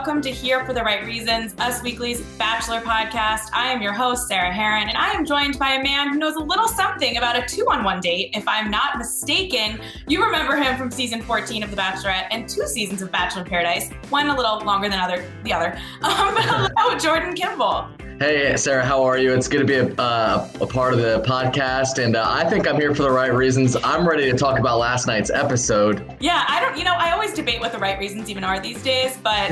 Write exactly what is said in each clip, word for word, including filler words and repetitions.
welcome to Here for the Right Reasons, Us Weekly's Bachelor podcast. I am your host, Sarah Heron, and I am joined by a man who knows a little something about a two-on-one date. If I'm not mistaken, you remember him from season fourteen of The Bachelorette and two seasons of Bachelor in Paradise, one a little longer than other, the other. Um, hello, Jordan Kimball. Hey, Sarah, how are you? It's good to be a, uh, a part of the podcast, and uh, I think I'm here for the right reasons. I'm ready to talk about last night's episode. Yeah, I don't, you know, I always debate what the right reasons even are these days, but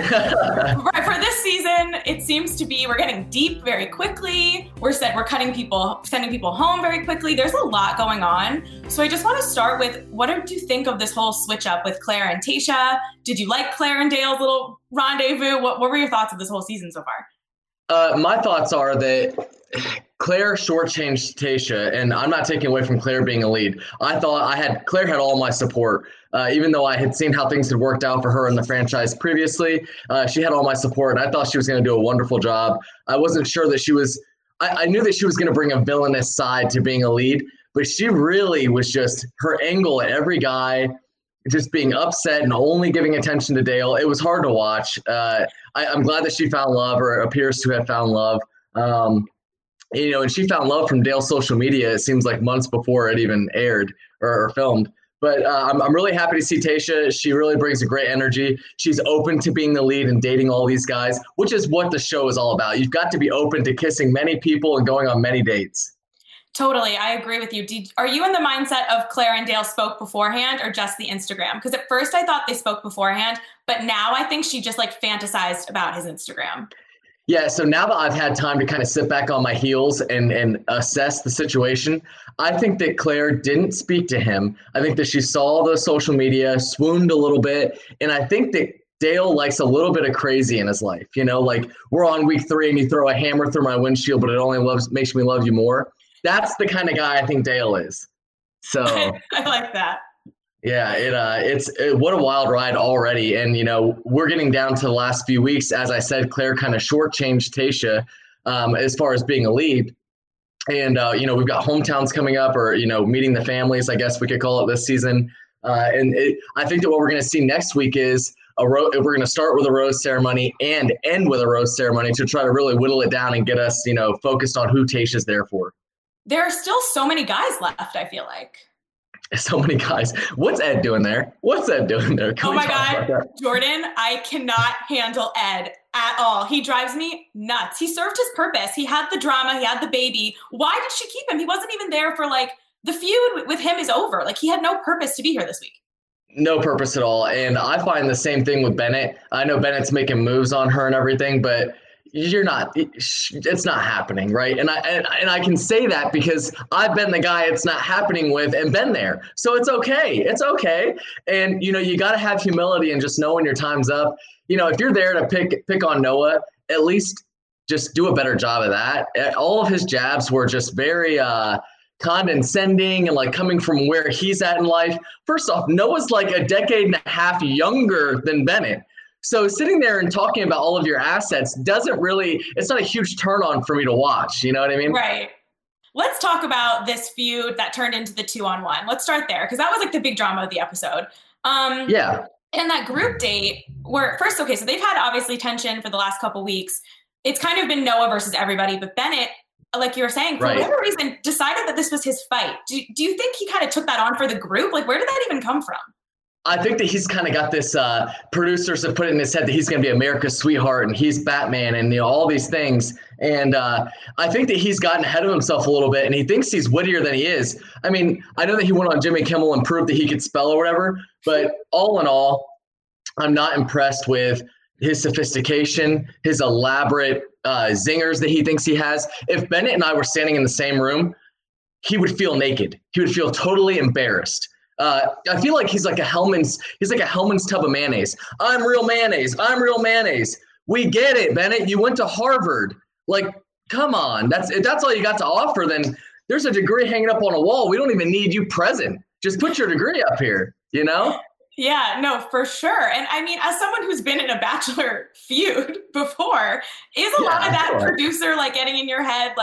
for this season, it seems to be we're getting deep very quickly. We're set, we're cutting people, sending people home very quickly. There's a lot going on. So I just want to start with, what did you think of this whole switch up with Claire and Tayshia? Did you like Claire and Dale's little rendezvous? What, what were your thoughts of this whole season so far? Uh, my thoughts are that Claire shortchanged Tayshia, and I'm not taking away from Claire being a lead. I thought I had Claire had all my support, uh, even though I had seen how things had worked out for her in the franchise previously. Uh, she had all my support, and I thought she was going to do a wonderful job. I wasn't sure that she was. I, I knew that she was going to bring a villainous side to being a lead, but she really was just her angle at every guy, just being upset and only giving attention to Dale. It was hard to watch. Uh, I, I'm glad that she found love, or appears to have found love. Um, you know, and she found love from Dale's social media, it seems like months before it even aired or, or filmed. But uh, I'm, I'm really happy to see Tayshia. She really brings a great energy. She's open to being the lead and dating all these guys, which is what the show is all about. You've got to be open to kissing many people and going on many dates. Totally. I agree with you. Did, are you in the mindset of Claire and Dale spoke beforehand or just the Instagram? Because at first I thought they spoke beforehand, but now I think she just like fantasized about his Instagram. Yeah. So now that I've had time to kind of sit back on my heels and, and assess the situation, I think that Claire didn't speak to him. I think that she saw the social media, swooned a little bit. And I think that Dale likes a little bit of crazy in his life. You know, like we're on week three and you throw a hammer through my windshield, but it only loves, makes me love you more. That's the kind of guy I think Dale is. So I like that. Yeah, it uh, it's it, what a wild ride already. And, you know, we're getting down to the last few weeks. As I said, Claire kind of shortchanged Tayshia um, as far as being a lead. And, uh, you know, we've got hometowns coming up, or, you know, meeting the families, I guess we could call it this season. Uh, and it, I think that what we're going to see next week is a ro- we're going to start with a rose ceremony and end with a rose ceremony to try to really whittle it down and get us, you know, focused on who Tayshia's there for. There are still so many guys left, I feel like. So many guys. What's Ed doing there? What's Ed doing there? Can oh my God, Jordan, I cannot handle Ed at all. He drives me nuts. He served his purpose. He had the drama. He had the baby. Why did she keep him? He wasn't even there for like, the feud with him is over. Like he had no purpose to be here this week. No purpose at all. And I find the same thing with Bennett. I know Bennett's making moves on her and everything, but you're not, it's not happening, right? And I and, and I can say that because I've been the guy it's not happening with and been there. So it's okay. It's okay. And, you know, you got to have humility and just know when your time's up. You know, if you're there to pick pick on Noah, at least just do a better job of that. All of his jabs were just very uh, condescending and like coming from where he's at in life. First off, Noah's like a decade and a half younger than Bennett. So sitting there and talking about all of your assets doesn't really, it's not a huge turn on for me to watch. You know what I mean? Right. Let's talk about this feud that turned into the two on one. Let's start there, because that was like the big drama of the episode. Um, yeah. And that group date where first, okay, so they've had obviously tension for the last couple weeks. It's kind of been Noah versus everybody, but Bennett, like you were saying, for right. whatever reason, decided that this was his fight. Do, do you think he kind of took that on for the group? Like, where did that even come from? I think that he's kind of got this, uh, producers have put it in his head that he's going to be America's sweetheart and he's Batman and, you know, all these things. And uh, I think that he's gotten ahead of himself a little bit and he thinks he's wittier than he is. I mean, I know that he went on Jimmy Kimmel and proved that he could spell or whatever, but all in all, I'm not impressed with his sophistication, his elaborate uh, zingers that he thinks he has. If Bennett and I were standing in the same room, he would feel naked. He would feel totally embarrassed. Uh, I feel like he's like a Hellman's, he's like a Hellman's tub of mayonnaise. I'm real mayonnaise. I'm real mayonnaise. We get it, Bennett. You went to Harvard. Like, come on. That's if that's all you got to offer, then there's a degree hanging up on a wall. We don't even need you present. Just put your degree up here, you know? Yeah, no, for sure. And I mean, as someone who's been in a Bachelor feud before, is a yeah, lot of that sure. producer like getting in your head, like,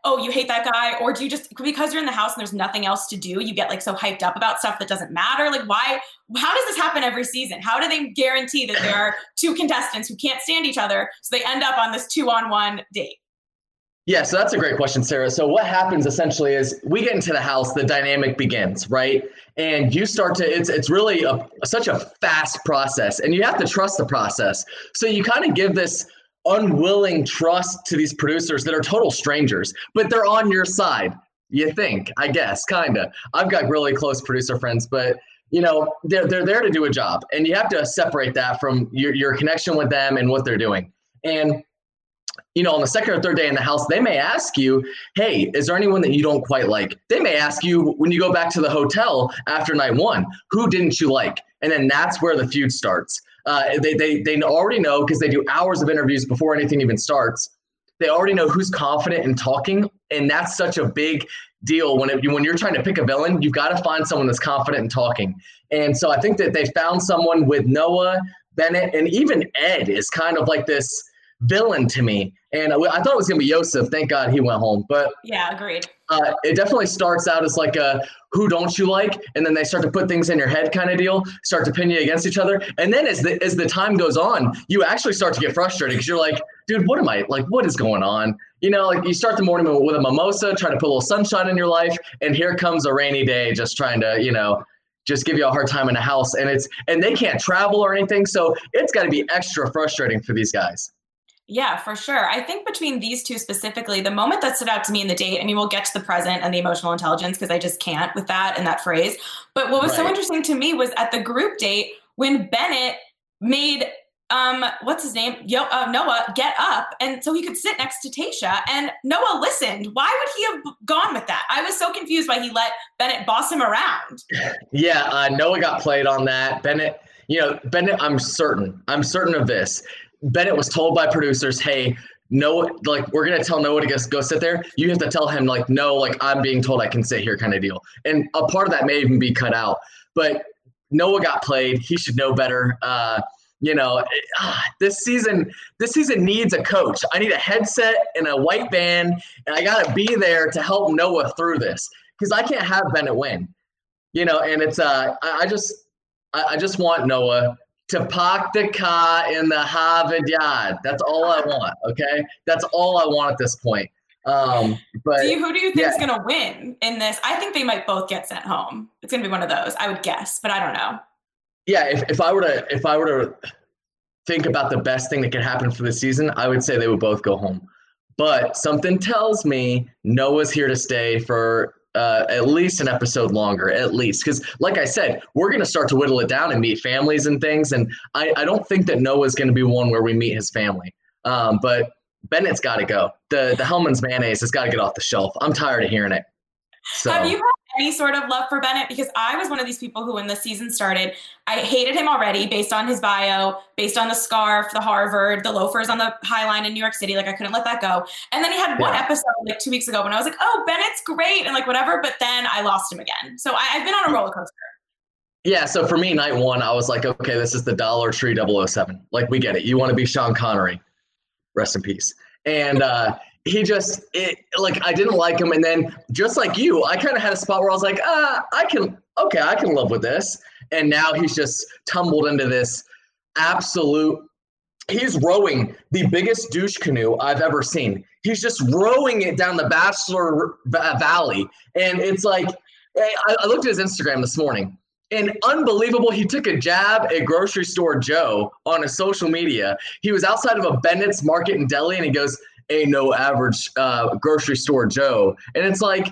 oh, you hate that guy? Or do you just, because you're in the house and there's nothing else to do, you get like so hyped up about stuff that doesn't matter? Like why, how does this happen every season? How do they guarantee that there are two contestants who can't stand each other so they end up on this two on one date? Yeah, so that's a great question, Sarah. So what happens essentially is we get into the house, the dynamic begins, right? And you start to, it's it's really a, such a fast process, and you have to trust the process. So you kind of give this unwilling trust to these producers that are total strangers, but they're on your side. You think, I guess, kind of. I've got really close producer friends, but you know, they're they're there to do a job, and you have to separate that from your your connection with them and what they're doing. And you know, on the second or third day in the house, they may ask you, hey, is there anyone that you don't quite like? They may ask you when you go back to the hotel after night one, who didn't you like? And then that's where the feud starts. Uh, they, they, they already know, because they do hours of interviews before anything even starts. They already know who's confident in talking. And that's such a big deal. When, it, when you're trying to pick a villain, you've got to find someone that's confident in talking. And so I think that they found someone with Noah, Bennett, and even Ed is kind of like this villain to me. And I, I thought it was going to be Yosef. Thank God he went home. But yeah, agreed. Uh, it definitely starts out as like a who don't you like? And then they start to put things in your head kind of deal, start to pin you against each other. And then as the, as the time goes on, you actually start to get frustrated because you're like, dude, what am I, like, what is going on? You know, like you start the morning with a mimosa, trying to put a little sunshine in your life. And here comes a rainy day just trying to, you know, just give you a hard time in a house. And it's, and they can't travel or anything. So it's got to be extra frustrating for these guys. Yeah, for sure. I think between these two specifically, the moment that stood out to me in the date, I mean, we'll get to the present and the emotional intelligence because I just can't with that and that phrase. But what was right. so interesting to me was at the group date when Bennett made, um, what's his name? Yo, uh, Noah get up. And so he could sit next to Tayshia, and Noah listened. Why would he have gone with that? I was so confused why he let Bennett boss him around. Yeah, uh, Noah got played on that. Bennett, you know, Bennett, I'm certain, I'm certain of this. Bennett was told by producers, hey, no, like, we're going to tell Noah to go, go sit there. You have to tell him, like, no, like, I'm being told I can sit here kind of deal. And a part of that may even be cut out. But Noah got played. He should know better. Uh, you know, ah, this season, this season needs a coach. I need a headset and a white band, and I got to be there to help Noah through this because I can't have Bennett win. You know, and it's uh, I, I just, I, I just want Noah to park the car in the Harvard yard. That's all I want, okay? That's all I want at this point. Um, but do you, who do you think yeah. is going to win in this? I think they might both get sent home. It's going to be one of those, I would guess, but I don't know. Yeah, if, if I were to if I were to think about the best thing that could happen for the season, I would say they would both go home. But something tells me Noah's here to stay for Uh, at least an episode longer, at least. Because like I said, we're going to start to whittle it down and meet families and things. And I, I don't think that Noah's going to be one where we meet his family. Um, but Bennett's got to go. The the Hellman's mayonnaise has got to get off the shelf. I'm tired of hearing it. So. Have you had any sort of love for Bennett? Because I was one of these people who, when the season started, I hated him already based on his bio, based on the scarf, the Harvard, the loafers on the High Line in New York City. Like, I couldn't let that go. And then he had one yeah. episode like two weeks ago when I was like, oh, Bennett's great and like whatever. But then I lost him again. So I, I've been on a roller coaster. Yeah, so for me, night one, I was like, okay, this is the Dollar Tree double oh seven. Like, we get it. You want to be Sean Connery. Rest in peace. And uh, he just, it, like, I didn't like him. And then just like you, I kind of had a spot where I was like, ah, I can, okay, I can live with this. And now he's just tumbled into this absolute, he's rowing the biggest douche canoe I've ever seen. He's just rowing it down the Bachelor Valley. And it's like, I, I looked at his Instagram this morning. And unbelievable, he took a jab at Grocery Store Joe on his social media. He was outside of a Bennett's Market and Deli, and he goes, ain't no average uh, Grocery Store Joe. And it's like,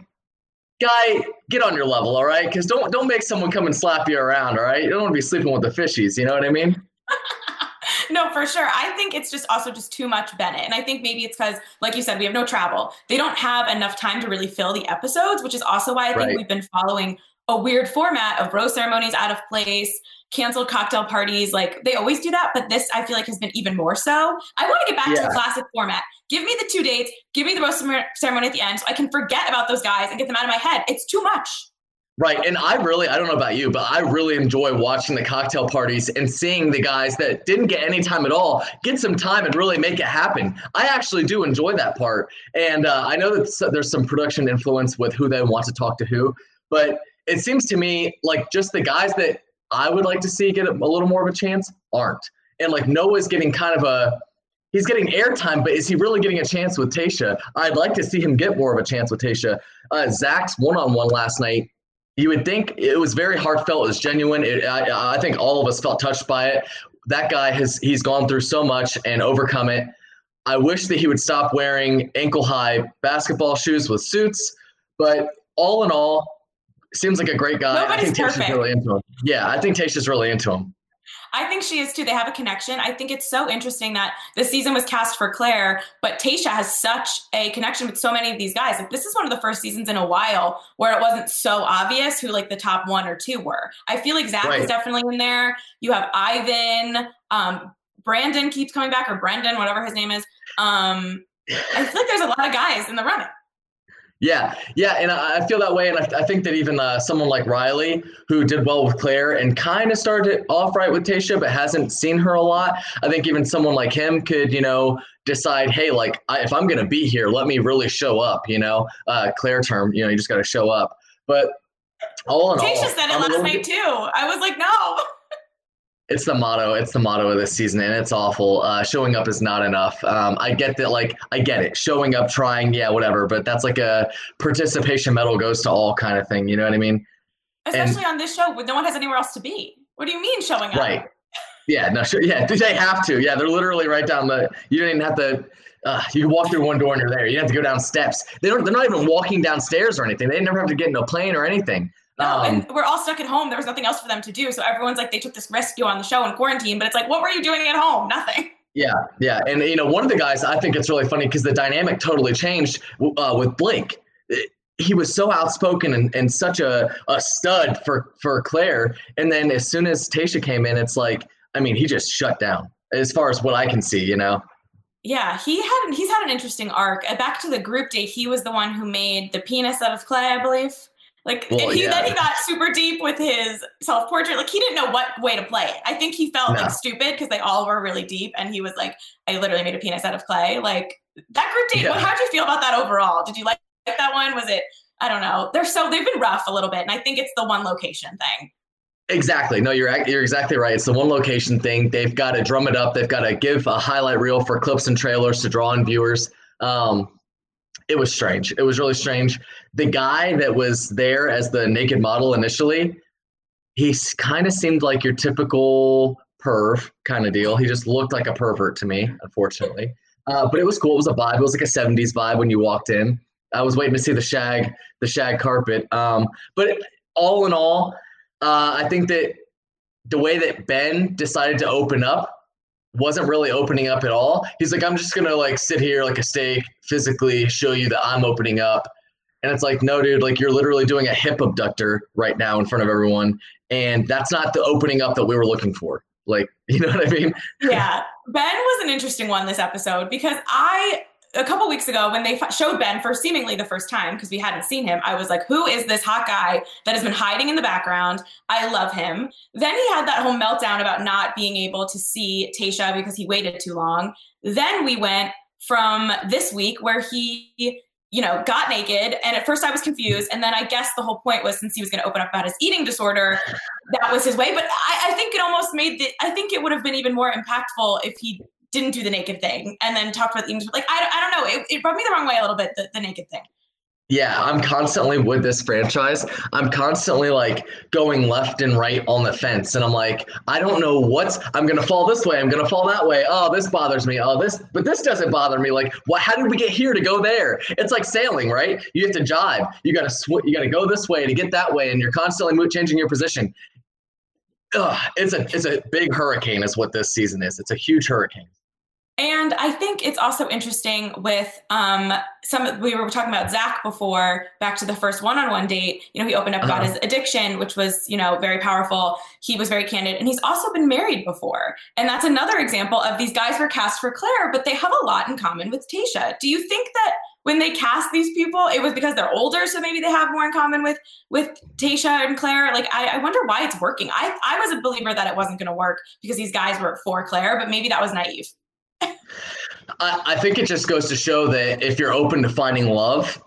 guy, get on your level, all right? Because don't don't make someone come and slap you around, all right? You don't want to be sleeping with the fishies, you know what I mean? No, for sure. I think it's just also just too much Bennett. And I think maybe it's because, like you said, we have no travel. They don't have enough time to really fill the episodes, which is also why I think right. we've been following a weird format of rose ceremonies out of place, canceled cocktail parties. Like, they always do that, but this I feel like has been even more so. I want to get back yeah. to the classic format. Give me the two dates, give me the rose ceremony at the end so I can forget about those guys and get them out of my head. It's too much. Right. And I really, I don't know about you, but I really enjoy watching the cocktail parties and seeing the guys that didn't get any time at all get some time and really make it happen. I actually do enjoy that part. And uh, I know that there's some production influence with who they want to talk to who, but it seems to me like just the guys that I would like to see get a, a little more of a chance aren't. And like Noah's getting kind of a, he's getting airtime, but is he really getting a chance with Tayshia? I'd like to see him get more of a chance with Tayshia. Uh, Zach's one-on-one last night, you would think it was very heartfelt. It was genuine. It, I, I think all of us felt touched by it. That guy has he's gone through so much and overcome it. I wish that he would stop wearing ankle-high basketball shoes with suits. But all in all, seems like a great guy. Nobody's I think Tayshia's really into him. Yeah, I think Tayshia's really into him. I think she is too. They have a connection. I think it's so interesting that the season was cast for Claire, but Tayshia has such a connection with so many of these guys. Like, this is one of the first seasons in a while where it wasn't so obvious who like the top one or two were. I feel like Zach right. is definitely in there. You have Ivan, um, Brandon keeps coming back, or Brendan, whatever his name is. Um, I feel like there's a lot of guys in the running. Yeah, yeah, and I feel that way, and I, I think that even uh, someone like Riley, who did well with Claire and kind of started off right with Tayshia, but hasn't seen her a lot, I think even someone like him could, you know, decide, hey, like, I, if I'm going to be here, let me really show up, you know, uh, Claire term, you know, you just got to show up. But all in all. Tayshia said it I'm last night, too. I was like, no. It's the motto. It's the motto of this season, and it's awful. Uh, showing up is not enough. Um, I get that. Like, I get it. Showing up, trying, yeah, whatever. But that's like a participation medal goes to all kind of thing. You know what I mean? Especially and, on this show, when no one has anywhere else to be. What do you mean showing up? Right. Yeah. No. Sure. Yeah. They have to. Yeah. They're literally right down the. You don't even have to. Uh, you can walk through one door and you're there. You don't have to go down steps. They don't. They're not even walking downstairs or anything. They never have to get in a plane or anything. No, um, and we're all stuck at home. There was nothing else for them to do. So everyone's like, they took this rescue on the show in quarantine, but it's like, what were you doing at home? Nothing. Yeah, yeah. And, you know, one of the guys, I think it's really funny because the dynamic totally changed uh, with Blake. He was so outspoken and, and such a, a stud for, for Claire. And then as soon as Tayshia came in, it's like, I mean, he just shut down as far as what I can see, you know? Yeah, he had he's had an interesting arc. Back to the group date, he was the one who made the penis out of clay, I believe. Like, well, he, yeah. then he got super deep with his self-portrait. Like, he didn't know what way to play it. I think he felt, no. like, stupid because they all were really deep. And he was like, I literally made a penis out of clay. Like, that group date, yeah. how'd you feel about that overall? Did you like, like that one? Was it, I don't know. They're so, they've been rough a little bit. And I think it's the one location thing. Exactly. No, you're you're exactly right. It's the one location thing. They've got to drum it up. They've got to give a highlight reel for clips and trailers to draw in viewers. Um, It was strange. It was really strange. The guy that was there as the naked model initially, he kind of seemed like your typical perv kind of deal. He just looked like a pervert to me, unfortunately. Uh, but it was cool. It was a vibe. It was like a seventies vibe when you walked in. I was waiting to see the shag, the shag carpet. Um, but all in all, uh, I think that the way that Ben decided to open up wasn't really opening up at all. He's like, I'm just going to like sit here like a steak, physically show you that I'm opening up. And it's like, no, dude, like you're literally doing a hip abductor right now in front of everyone. And that's not the opening up that we were looking for. Like, you know what I mean? Yeah. Ben was an interesting one this episode because I, a couple weeks ago when they showed Ben for seemingly the first time, because we hadn't seen him, I was like, who is this hot guy that has been hiding in the background? I love him. Then he had that whole meltdown about not being able to see Tayshia because he waited too long. Then we went from this week where he, you know, got naked. And at first I was confused. And then I guess the whole point was since he was going to open up about his eating disorder, that was his way. But I, I think it almost made the, I think it would have been even more impactful if he didn't do the naked thing and then talked about the eating. Like, I, I don't know. It, it rubbed me the wrong way a little bit, the, the naked thing. Yeah, I'm constantly with this franchise. I'm constantly like going left and right on the fence. And I'm like, I don't know what's, I'm going to fall this way. I'm going to fall that way. Oh, this bothers me. Oh, this, but this doesn't bother me. Like, what, how did we get here to go there? It's like sailing, right? You have to jive. You got to sw- you got to go this way to get that way. And you're constantly mo- changing your position. Ugh, it's a, it's a big hurricane is what this season is. It's a huge hurricane. And I think it's also interesting with um, some, we were talking about Zach before, back to the first one-on-one date, you know, he opened up uh-huh. about his addiction, which was, you know, very powerful. He was very candid and he's also been married before. And that's another example of these guys were cast for Claire, but they have a lot in common with Tayshia. Do you think that when they cast these people, it was because they're older, so maybe they have more in common with with Tayshia and Claire. Like, I, I wonder why it's working. I, I was a believer that it wasn't going to work because these guys were for Claire, but maybe that was naive. I, I think it just goes to show that if you're open to finding love,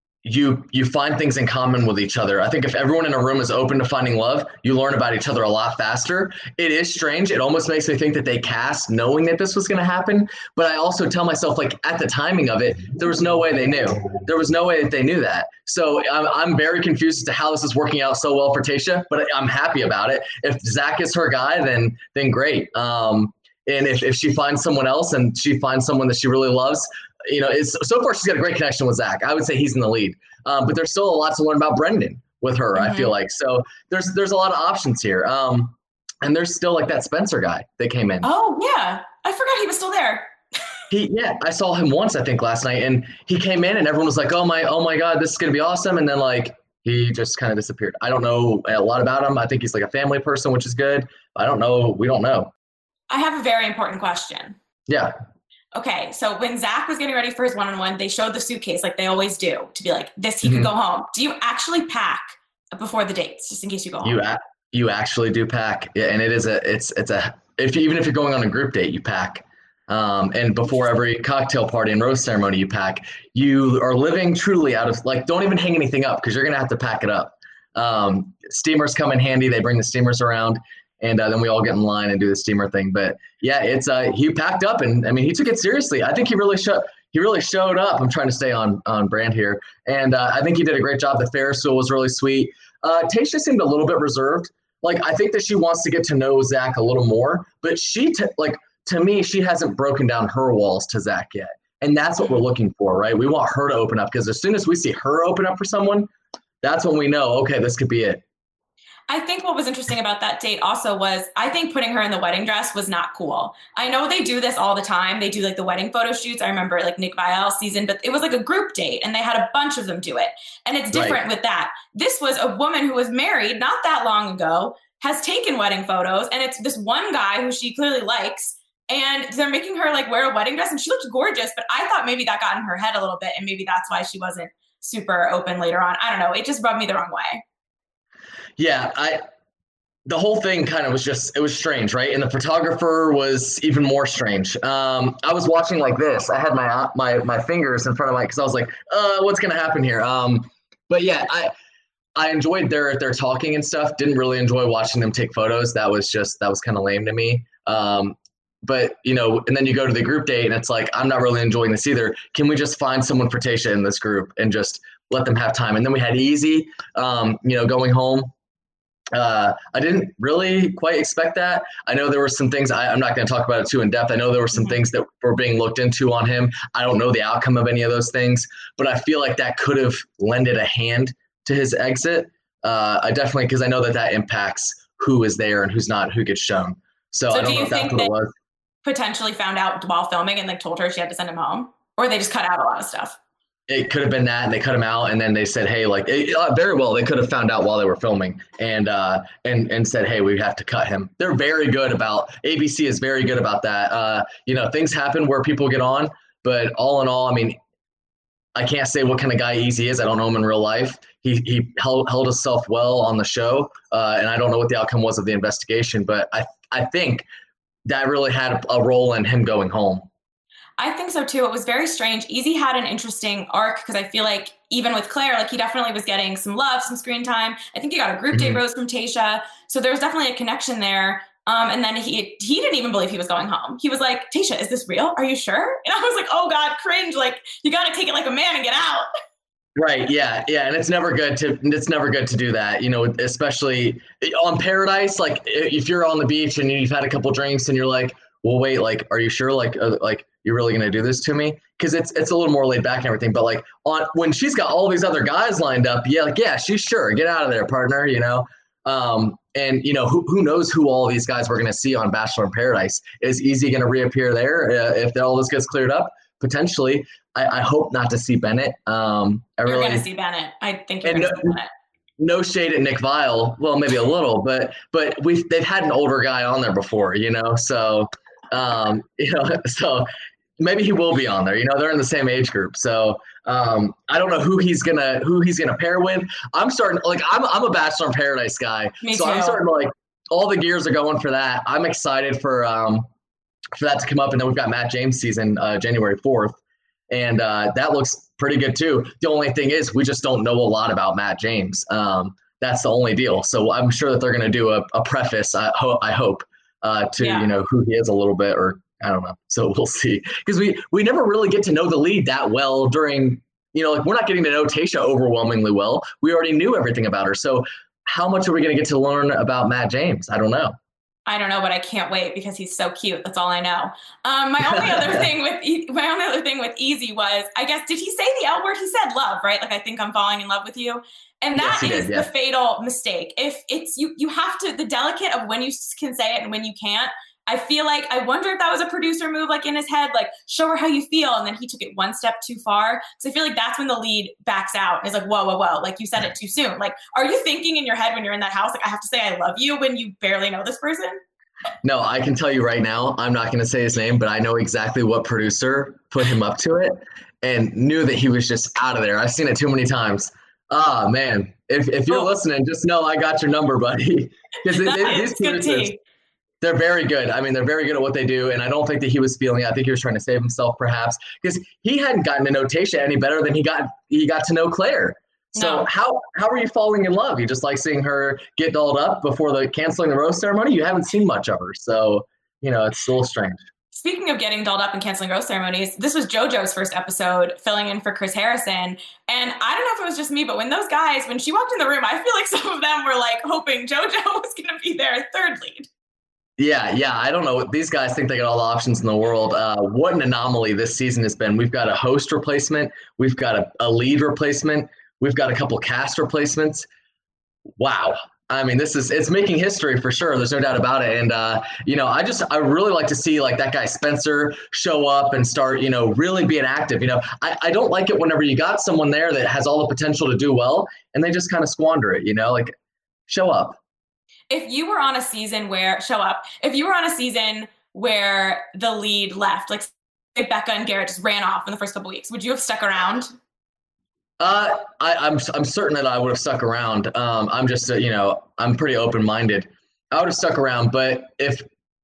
you you find things in common with each other. I think if everyone in a room is open to finding love, you learn about each other a lot faster. It is strange. It almost makes me think that they cast knowing that this was going to happen. But I also tell myself, like, at the timing of it, there was no way they knew. There was no way that they knew that. So I'm, I'm very confused as to how this is working out so well for Tayshia, but I'm happy about it. If Zach is her guy, then then great. Um, and if, if she finds someone else and she finds someone that she really loves, you know, it's, so far she's got a great connection with Zach. I would say he's in the lead, um, but there's still a lot to learn about Brendan with her. Mm-hmm. I feel like so there's there's a lot of options here, um, and there's still like that Spencer guy that came in. Oh yeah, I forgot he was still there. he yeah, I saw him once I think last night, and he came in and everyone was like, oh my oh my god, this is gonna be awesome, and then like he just kind of disappeared. I don't know a lot about him. I think he's like a family person, which is good. I don't know. We don't know. I have a very important question. Yeah. Okay, so when Zach was getting ready for his one-on-one, they showed the suitcase like they always do to be like, this, he mm-hmm. could go home. Do you actually pack before the dates, just in case you go home? You a- you actually do pack, yeah, and it is a it's it's a if you, even if you're going on a group date, you pack. Um, and before every cocktail party and rose ceremony, you pack. You are living truly out of like, don't even hang anything up because you're gonna have to pack it up. Um, steamers come in handy. They bring the steamers around. And uh, then we all get in line and do the steamer thing. But yeah, it's uh, he packed up, and I mean, he took it seriously. I think he really showed he really showed up. I'm trying to stay on on brand here, and uh, I think he did a great job. The Ferris wheel was really sweet. Uh, Tayshia seemed a little bit reserved. Like, I think that she wants to get to know Zach a little more, but she t- like to me, she hasn't broken down her walls to Zach yet, and that's what we're looking for, right? We want her to open up, because as soon as we see her open up for someone, that's when we know, okay, this could be it. I think what was interesting about that date also was, I think putting her in the wedding dress was not cool. I know they do this all the time. They do like the wedding photo shoots. I remember like Nick Viall season, but it was like a group date and they had a bunch of them do it. And it's different right. with that. This was a woman who was married not that long ago, has taken wedding photos, and it's this one guy who she clearly likes. And they're making her like wear a wedding dress, and she looked gorgeous, but I thought maybe that got in her head a little bit. And maybe that's why she wasn't super open later on. I don't know. It just rubbed me the wrong way. Yeah, I the whole thing kind of was just, it was strange, right? And the photographer was even more strange. Um, I was watching like this. I had my my my fingers in front of my, because I was like, uh, what's going to happen here? Um, but yeah, I I enjoyed their their talking and stuff. Didn't really enjoy watching them take photos. That was just, that was kind of lame to me. Um, but, you know, and then you go to the group date and it's like, I'm not really enjoying this either. Can we just find someone for Tayshia in this group and just let them have time? And then we had Easy, um, you know, going home. Uh, I didn't really quite expect that. I know there were some things, I, I'm not going to talk about it too in depth. I know there were some things that were being looked into on him. I don't know the outcome of any of those things, but I feel like that could have lended a hand to his exit. Uh, I definitely, because I know that that impacts who is there and who's not, who gets shown. So, so I don't do you know if that's think what that it was. Potentially found out while filming and like told her she had to send him home? Or they just cut out a lot of stuff? It could have been that, and they cut him out, and then they said, "Hey, like it, uh, very well, they could have found out while they were filming, and uh, and and said, hey, we have to cut him." They're very good about A B C is very good about that. Uh, you know, things happen where people get on, but all in all, I mean, I can't say what kind of guy Easy is. I don't know him in real life. He he held held himself well on the show, uh, and I don't know what the outcome was of the investigation, but I I think that really had a role in him going home. I think so too. It was very strange. Easy had an interesting arc because I feel like even with Claire, like he definitely was getting some love, some screen time. I think he got a group date mm-hmm. rose from Tayshia. So there was definitely a connection there. Um, and then he he didn't even believe he was going home. He was like, Tayshia, is this real? Are you sure? And I was like, oh God, cringe. Like you got to take it like a man and get out. Right. Yeah. Yeah. And it's never good to, it's never good to do that, you know, especially on Paradise. Like if you're on the beach and you've had a couple drinks and you're like, well, wait, like, are you sure? Like, uh, like you're really going to do this to me? Cause it's, it's a little more laid back and everything, but like on, when she's got all these other guys lined up, yeah, like, yeah, she's sure, get out of there, partner, you know? Um, and you know, who, who knows who all these guys we're going to see on Bachelor in Paradise. Is Easy going to reappear there? Uh, if all this gets cleared up, potentially. I, I hope not to see Bennett. Um, I you're really, going to see Bennett. I think you're going to no, see Bennett. No shade at Nick Viall. Well, maybe a little, but, but we've, they've had an older guy on there before, you know? So, um, you know, so maybe he will be on there. You know, they're in the same age group. So um, I don't know who he's gonna who he's gonna pair with. I'm starting like I'm I'm a Bachelor in Paradise guy. Me so too. I'm starting to like all the gears are going for that. I'm excited for um for that to come up. And then we've got Matt James season uh, January fourth. And uh, that looks pretty good too. The only thing is we just don't know a lot about Matt James. Um, that's the only deal. So I'm sure that they're going to do a, a preface, I, ho- I hope, uh, to, yeah. you know, who he is a little bit, or I don't know. So we'll see. Because we, we never really get to know the lead that well during, you know, like we're not getting to know Tayshia overwhelmingly well. We already knew everything about her. So how much are we going to get to learn about Matt James? I don't know. I don't know, but I can't wait because he's so cute. That's all I know. Um, my only other thing with e- my only other thing with Easy was, I guess, did he say the L word? He said love, right? Like, I think I'm falling in love with you. And that yes, is did, yeah. the fatal mistake. If it's you, you have to, the delicate of when you can say it and when you can't. I feel like, I wonder if that was a producer move, like in his head, like show her how you feel. And then he took it one step too far. So I feel like that's when the lead backs out and is like, whoa, whoa, whoa. Like you said it too soon. Like, are you thinking in your head when you're in that house, like I have to say I love you when you barely know this person? No, I can tell you right now, I'm not going to say his name, but I know exactly what producer put him up to it and knew that he was just out of there. I've seen it too many times. Ah, man, if if you're oh. listening, just know I got your number, buddy. Because these producers, they're very good. I mean, they're very good at what they do. And I don't think that he was feeling it. I think he was trying to save himself perhaps because he hadn't gotten to know Tayshia any better than he got he got to know Claire. So no. how how are you falling in love? You just like seeing her get dolled up before the canceling the rose ceremony? You haven't seen much of her. So, you know, it's a little strange. Speaking of getting dolled up and canceling rose ceremonies, this was JoJo's first episode filling in for Chris Harrison. And I don't know if it was just me, but when those guys, when she walked in the room, I feel like some of them were like hoping JoJo was going to be their third lead. Yeah, yeah. I don't know. These guys think they got all the options in the world. Uh, what an anomaly this season has been. We've got a host replacement. We've got a, a lead replacement. We've got a couple cast replacements. Wow. I mean, this is, it's making history for sure. There's no doubt about it. And, uh, you know, I just, I really like to see like that guy Spencer show up and start, you know, really being active. You know, I, I don't like it whenever you got someone there that has all the potential to do well and they just kind of squander it, you know, like show up. If you were on a season where, show up, if you were on a season where the lead left, like Becca and Garrett just ran off in the first couple weeks, would you have stuck around? Uh, I, I'm I'm certain that I would have stuck around. Um, I'm just, uh, you know, I'm pretty open-minded. I would have stuck around, but if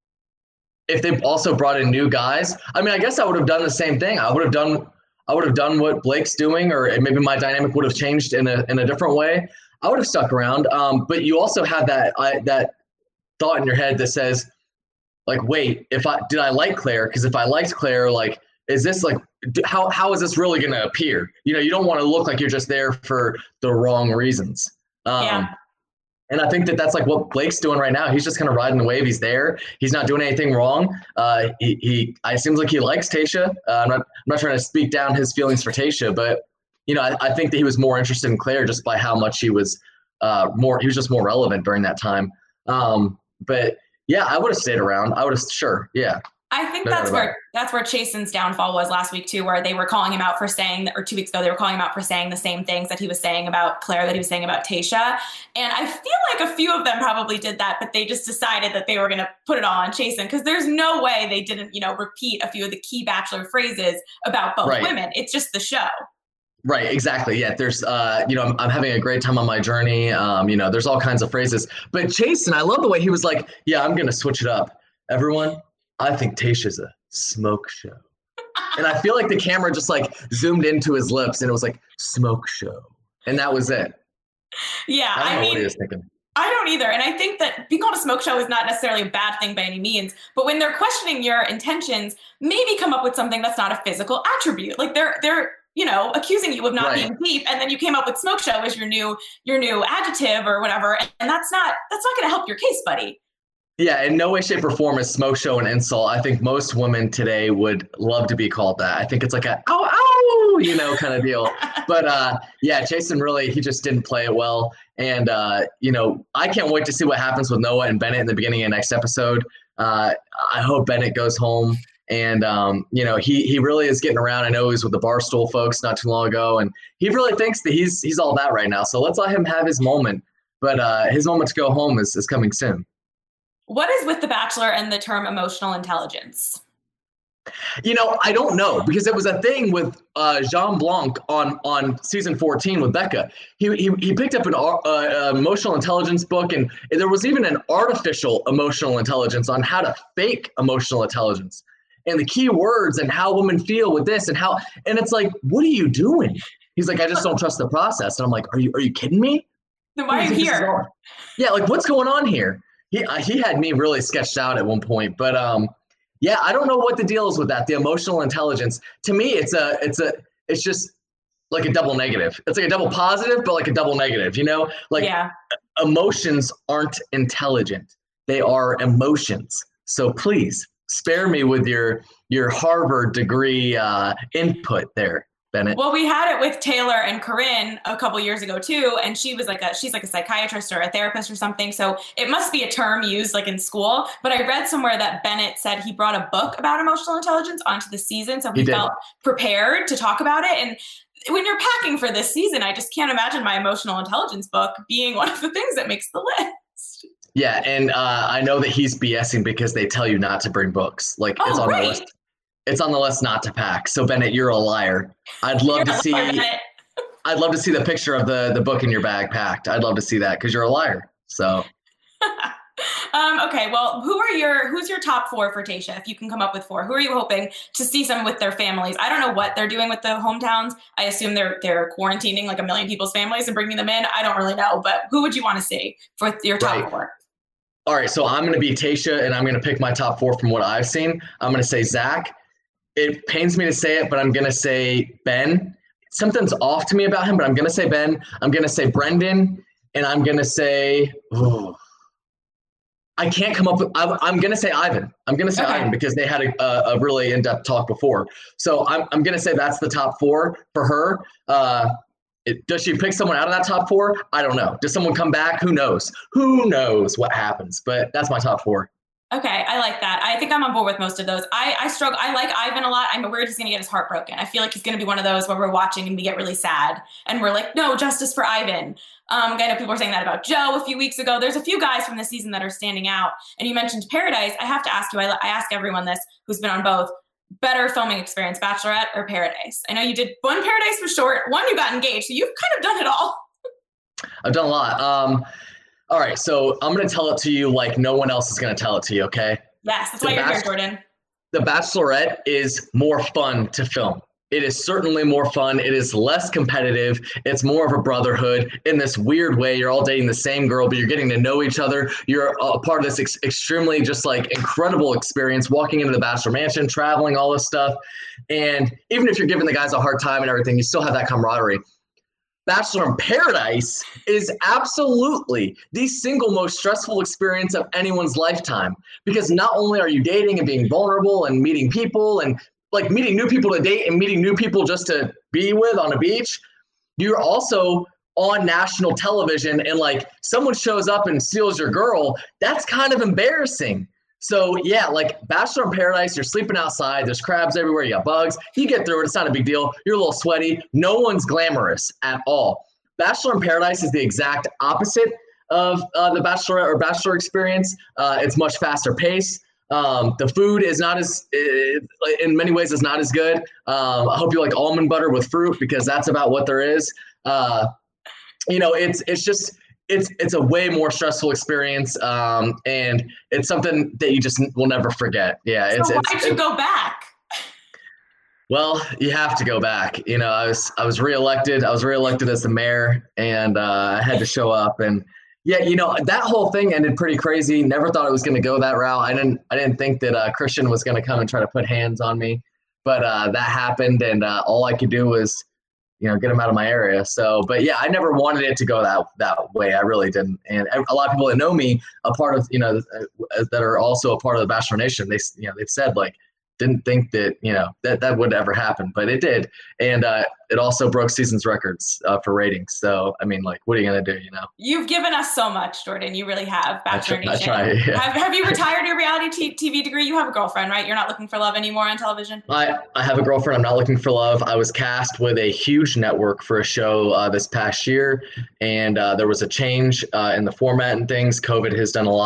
if they also brought in new guys, I mean, I guess I would have done the same thing. I would have done I would have done what Blake's doing, or maybe my dynamic would have changed in a in a different way. I would have stuck around. Um, but you also have that I, that thought in your head that says, like, wait, if I did I like Claire? Because if I liked Claire, like, is this like how how is this really going to appear? You know, you don't want to look like you're just there for the wrong reasons. Um, yeah. And I think that that's like what Blake's doing right now. He's just kind of riding the wave. He's there. He's not doing anything wrong. Uh, he, he it seems like he likes Tayshia. Uh, I'm not I'm not trying to speak down his feelings for Tayshia, but you know, I, I think that he was more interested in Claire just by how much he was uh, more. He was just more relevant during that time. Um, but yeah, I would have stayed around. I would have sure. Yeah. I think that's where that's where Chasen's downfall was last week too, where they were calling him out for saying, or two weeks ago, they were calling him out for saying the same things that he was saying about Claire, that he was saying about Tayshia. And I feel like a few of them probably did that, but they just decided that they were going to put it all on Chasen because there's no way they didn't, you know, repeat a few of the key Bachelor phrases about both right. women. It's just the show. Right, exactly. Yeah, there's, uh, you know, I'm, I'm having a great time on my journey. Um, you know, there's all kinds of phrases. But Chasen, I love the way he was like, yeah, I'm going to switch it up. Everyone, I think Tayshia's a smoke show. And I feel like the camera just like zoomed into his lips and it was like, smoke show. And that was it. Yeah, I don't I know mean, what he was thinking. I don't either. And I think that being called a smoke show is not necessarily a bad thing by any means. But when they're questioning your intentions, maybe come up with something that's not a physical attribute. Like they're, they're, you know, accusing you of not right. being deep, and then you came up with smoke show as your new your new adjective or whatever, and that's not that's not going to help your case, buddy. Yeah, in no way, shape, or form is smoke show an insult. I think most women today would love to be called that. I think it's like a ow ow, you know, kind of deal. But uh, yeah, Chasen really he just didn't play it well, and uh, you know, I can't wait to see what happens with Noah and Bennett in the beginning of next episode. Uh, I hope Bennett goes home. And, um, you know, he he really is getting around. I know he was with the Barstool folks not too long ago, and he really thinks that he's he's all that right now. So let's let him have his moment. But uh, his moment to go home is, is coming soon. What is with The Bachelor and the term emotional intelligence? You know, I don't know because it was a thing with uh, Jean Blanc on on season fourteen with Becca. He he, he picked up an uh, emotional intelligence book, and there was even an artificial emotional intelligence on how to fake emotional intelligence and the key words and how women feel with this and how. And it's like, what are you doing? He's like, I just don't trust the process. And I'm like, are you are you kidding me? Then why are you here? Yeah, like what's going on here? He uh, he had me really sketched out at one point, but um. Yeah, I don't know what the deal is with that. The emotional intelligence. To me, it's a, it's a, it's just like a double negative. It's like a double positive, but like a double negative. You know, like yeah. Emotions aren't intelligent; they are emotions. So please spare me with your your Harvard degree uh, input there, Bennett. Well, we had it with Taylor and Corinne a couple years ago too, and she was like a she's like a psychiatrist or a therapist or something. So it must be a term used like in school. But I read somewhere that Bennett said he brought a book about emotional intelligence onto the season, so he, he felt prepared to talk about it. And when you're packing for this season, I just can't imagine my emotional intelligence book being one of the things that makes the list. Yeah, and uh, I know that he's BSing because they tell you not to bring books. Like oh, it's on great. the list. It's on the list not to pack. So Bennett, you're a liar. I'd love you're to see. Liar, I'd love to see the picture of the the book in your bag packed. I'd love to see that because you're a liar. So. um, okay, well, who are your who's your top four for Tayshia? If you can come up with four, who are you hoping to see some with their families? I don't know what they're doing with the hometowns. I assume they're they're quarantining like a million people's families and bringing them in. I don't really know, but who would you want to see for your top right. four? All right, so I'm going to be Tayshia, and I'm going to pick my top four from what I've seen. I'm going to say Zach. It pains me to say it, but I'm going to say Ben. Something's off to me about him, but I'm going to say Ben. I'm going to say Brendan, and I'm going to say, oh, I can't come up with, I'm, I'm going to say Ivan. I'm going to say okay. Ivan because they had a, a really in-depth talk before. So I'm, I'm going to say that's the top four for her. Uh, it, does she pick someone out of that top four? I don't know. Does someone come back? Who knows? Who knows what happens? But that's my top four. Okay, I like that. I think I'm on board with most of those. I, I struggle. I like Ivan a lot. I'm worried he's going to get his heart broken. I feel like he's going to be one of those where we're watching and we get really sad and we're like, no, justice for Ivan. Um, I know people were saying that about Joe a few weeks ago. There's a few guys from the season that are standing out. And you mentioned Paradise. I have to ask you, I, I ask everyone this who's been on both. Better filming experience, Bachelorette or Paradise? I know you did one Paradise was short, one you got engaged. So you've kind of done it all. I've done a lot. Um, all right, so I'm going to tell it to you like no one else is going to tell it to you, okay? Yes, that's why you're here, Jordan. The Bachelorette is more fun to film. It is certainly more fun. It is less competitive. It's more of a brotherhood in this weird way. You're all dating the same girl, but you're getting to know each other. You're a part of this ex- extremely just like incredible experience, walking into the Bachelor Mansion, traveling, all this stuff. And even if you're giving the guys a hard time and everything, you still have that camaraderie. Bachelor in Paradise is absolutely the single most stressful experience of anyone's lifetime because not only are you dating and being vulnerable and meeting people and like meeting new people to date and meeting new people just to be with on a beach, you're also on national television and like someone shows up and steals your girl. That's kind of embarrassing. So yeah, like Bachelor in Paradise, you're sleeping outside. There's crabs everywhere. You got bugs. You get through it. It's not a big deal. You're a little sweaty. No one's glamorous at all. Bachelor in Paradise is the exact opposite of uh, the Bachelorette or Bachelor experience. Uh, it's much faster pace. Um, the food is not as, in many ways, is not as good. Um, I hope you like almond butter with fruit because that's about what there is. Uh, you know, it's it's just. It's it's a way more stressful experience, um, and it's something that you just will never forget. Yeah, it's. So why'd it's, you it's, go back? Well, you have to go back. You know, I was I was reelected. I was reelected as the mayor, and uh, I had to show up. And yeah, you know, that whole thing ended pretty crazy. Never thought it was going to go that route. I didn't I didn't think that uh, Christian was going to come and try to put hands on me, but uh, that happened, and uh, all I could do was, you know, get them out of my area. So, but yeah, I never wanted it to go that that way. I really didn't. And a lot of people that know me, a part of, you know, that are also a part of the Bachelor Nation, they, you know, they've said like, didn't think that, you know, that that would ever happen, but it did. And uh, it also broke season's records uh, for ratings. So, I mean, like, what are you going to do, you know? You've given us so much, Jordan. You really have. Bachelor I, Nation. I try, yeah. have, have you retired your reality t- TV degree? You have a girlfriend, right? You're not looking for love anymore on television? I, I have a girlfriend. I'm not looking for love. I was cast with a huge network for a show uh, this past year, and uh, there was a change uh, in the format and things. COVID has done a lot.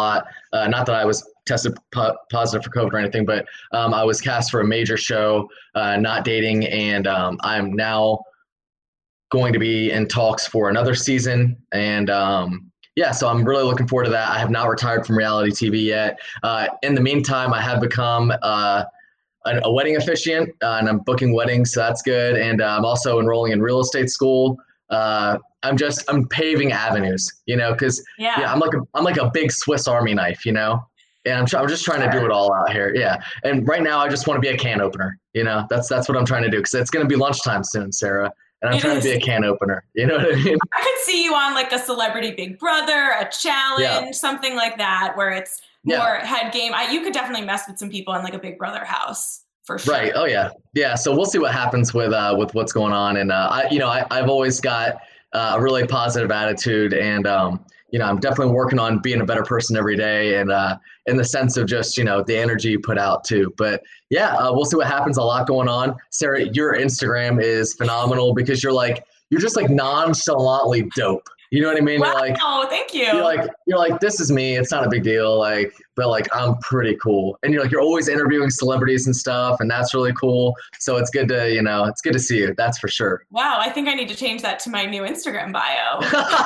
Uh, not that I was tested po- positive for COVID or anything, but um, I was cast for a major show, uh, Not Dating, and um, I'm now going to be in talks for another season. And um, yeah, so I'm really looking forward to that. I have not retired from reality T V yet. Uh, in the meantime, I have become uh, a, a wedding officiant, uh, and I'm booking weddings, so that's good. And uh, I'm also enrolling in real estate school. Uh, I'm just I'm paving avenues, you know, because yeah. yeah, I'm like a I'm like a big Swiss Army knife, you know. And I'm, tr- I'm just trying to do it all out here. Yeah. And right now I just want to be a can opener. You know, that's that's what I'm trying to do, because it's going to be lunchtime soon, Sarah. And I'm it trying is. to be a can opener. You know what I mean? I could see you on like a Celebrity Big Brother, a challenge, yeah. something like that, where it's more yeah. head game. I, you could definitely mess with some people in like a Big Brother house for sure. Right. Oh, yeah. Yeah. So we'll see what happens with uh, with what's going on. And, uh, I, you know, I, I've always got uh, a really positive attitude, and, um, you know, I'm definitely working on being a better person every day, and uh, in the sense of just, you know, the energy you put out too. But yeah, uh, we'll see what happens. A lot going on. Sarah, your Instagram is phenomenal, because you're like, you're just like nonchalantly dope. You know what I mean? Wow, you're like, oh, thank you. You're like, you're like, this is me. It's not a big deal. Like, but like, I'm pretty cool. And you're like, you're always interviewing celebrities and stuff, and that's really cool. So it's good to, you know, it's good to see you. That's for sure. Wow. I think I need to change that to my new Instagram bio.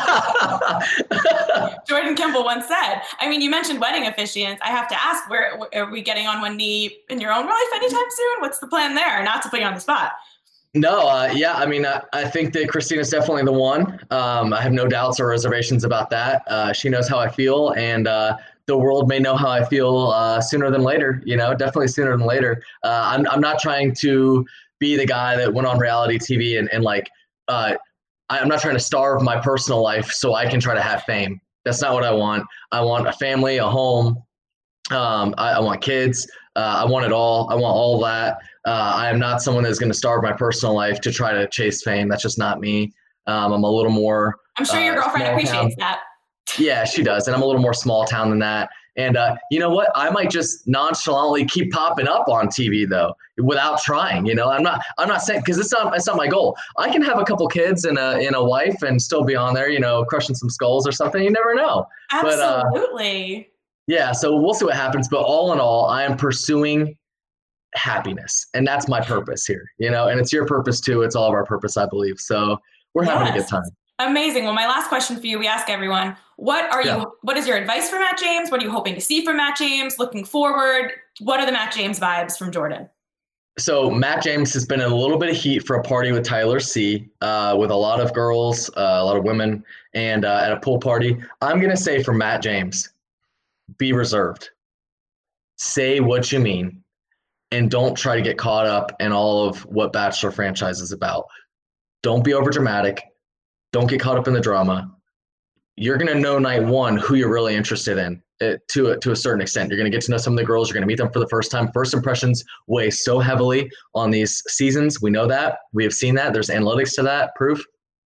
Jordan Kimball once said, I mean, you mentioned wedding officiants. I have to ask, where are we getting on one knee in your own life anytime soon? What's the plan there? Not to put you on the spot. No, uh, yeah, I mean, I, I think that Christina's definitely the one. Um, I have no doubts or reservations about that. Uh, she knows how I feel, and uh, the world may know how I feel uh, sooner than later. You know, definitely sooner than later. Uh, I'm I'm not trying to be the guy that went on reality T V and and like uh, I'm not trying to starve my personal life so I can try to have fame. That's not what I want. I want a family, a home. Um, I, I want kids. Uh, I want it all. I want all of that. Uh, I am not someone that's going to starve my personal life to try to chase fame. That's just not me. Um, I'm a little more. I'm sure your uh, girlfriend appreciates town. that. Yeah, she does. And I'm a little more small town than that. And uh, you know what? I might just nonchalantly keep popping up on T V though, without trying. You know, I'm not. I'm not saying, because it's not. It's not my goal. I can have a couple kids and a and a wife and still be on there. You know, crushing some skulls or something. You never know. Absolutely. But, uh, yeah. So we'll see what happens. But all in all, I am pursuing happiness, and that's my purpose here, you know, and it's your purpose too. It's all of our purpose, I believe. So we're having yes. a good time. Amazing. Well, my last question for you, we ask everyone, what are yeah. you, what is your advice for Matt James? What are you hoping to see from Matt James looking forward? What are the Matt James vibes from Jordan? So Matt James has been in a little bit of heat for a party with Tyler C, uh, with a lot of girls, uh, a lot of women, and uh, at a pool party. I'm going to say for Matt James, be reserved. Say what you mean. And don't try to get caught up in all of what Bachelor franchise is about. Don't be over dramatic. Don't get caught up in the drama. You're going to know night one who you're really interested in uh, to, a, to a certain extent. You're going to get to know some of the girls. You're going to meet them for the first time. First impressions weigh so heavily on these seasons. We know that. We have seen that. There's analytics to that, proof.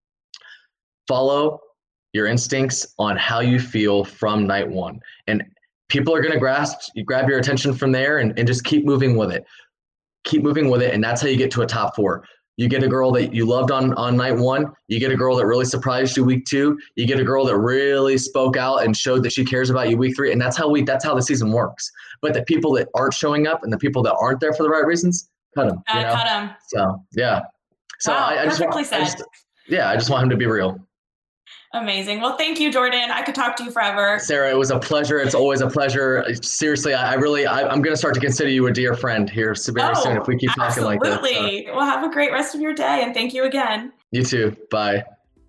Follow your instincts on how you feel from night one. And people are going to grasp, you grab your attention from there, and, and just keep moving with it. Keep moving with it. And that's how you get to a top four. You get a girl that you loved on, on night one. You get a girl that really surprised you week two. You get a girl that really spoke out and showed that she cares about you week three. And that's how we, that's how the season works. But the people that aren't showing up and the people that aren't there for the right reasons, cut them. Uh, you know? Cut them. So, yeah. So wow, I, I just perfectly want, said. I just, yeah, I just want him to be real. Amazing. Well, thank you, Jordan. I could talk to you forever. Sarah, it was a pleasure. It's always a pleasure. Seriously, I, I really, I, I'm going to start to consider you a dear friend here very oh, soon if we keep talking like this. Absolutely. Well, have a great rest of your day, and thank you again. You too. Bye.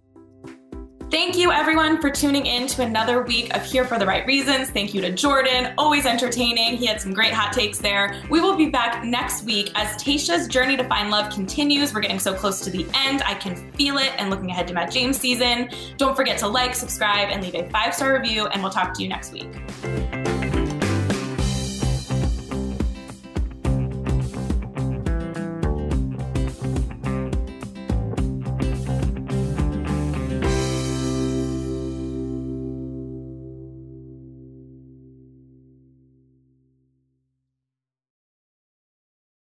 Thank you, everyone, for tuning in to another week of Here for the Right Reasons. Thank you to Jordan, always entertaining. He had some great hot takes there. We will be back next week as Tayshia's journey to find love continues. We're getting so close to the end. I can feel it, and looking ahead to Matt James season. Don't forget to like, subscribe, and leave a five-star review, and we'll talk to you next week.